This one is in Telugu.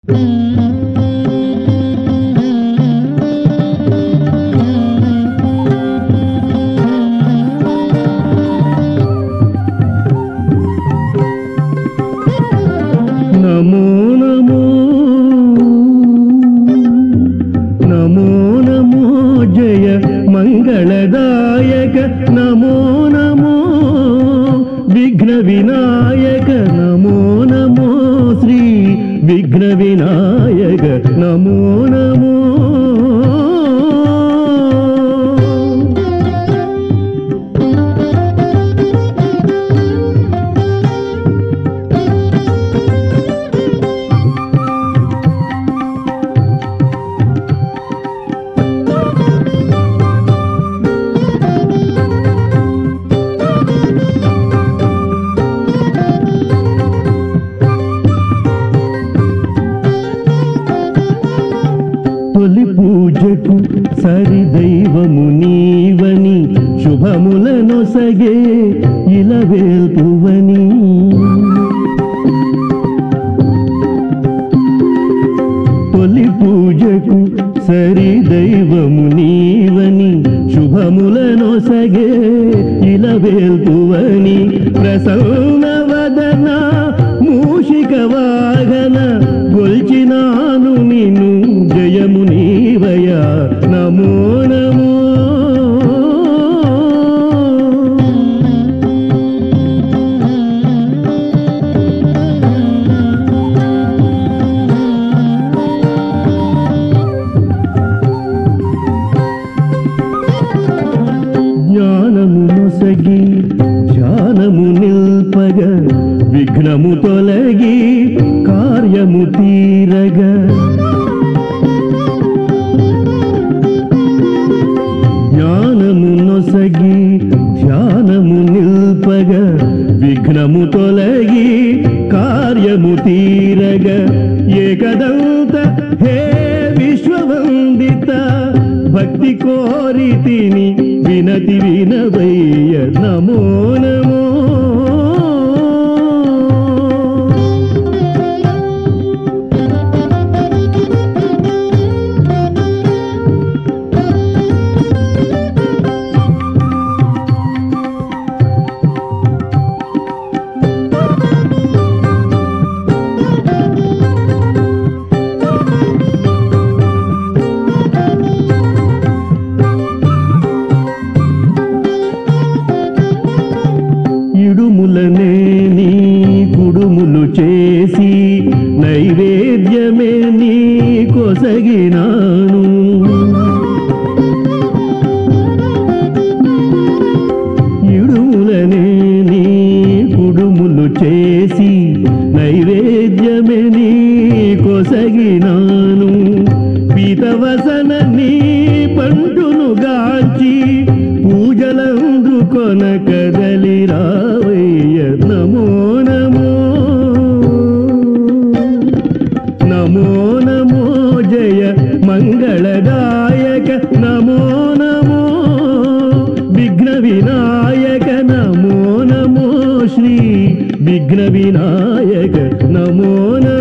నమో నమో నమో నమో జయ మంగళదాయక నమో నమో విఘ్న వినాయక నమో నమో శ్రీ విఘ్న వినాయక నమో నమో తొలి పూజకు సరి దైవము నీవని శుభములనొసగే ఇలవేల్పువని తొలి పూజకు సరి దైవము నీవని శుభములనొసగే ఇలవేల్పువని ప్రసన్న వదన మూషిక వాహన గొల్చినాను నిన్ను జయము నీవయా నమో నమో జ్ఞానము నొసగి ధ్యానము నిల్పగ విఘ్నము తొలగి కార్యము తీరగా జ్ఞానము నొసగి ధ్యానము నిల్పగ విఘ్నము తొలగి కార్యము తీరగ ఏకదంత హే విశ్వవందిత భక్తి కోరి తిని వినతి వినవయ్య నమో నమో ఇడుములనే నీ కుడుములు చేసి నైవేద్యమే నీ కొసగినాను ఇడుములనే నీ కుడుములు చేసి నైవేద్యమే నీ కొసగినాను పీతవసన నీ పంటును గాచి పూజలందుకొన కదలి రావయ్య నమో నమో నమో నమో జయ మంగళదాయక నమో నమో విఘ్న వినాయక నమో నమో శ్రీ విఘ్న వినాయక నమో నమో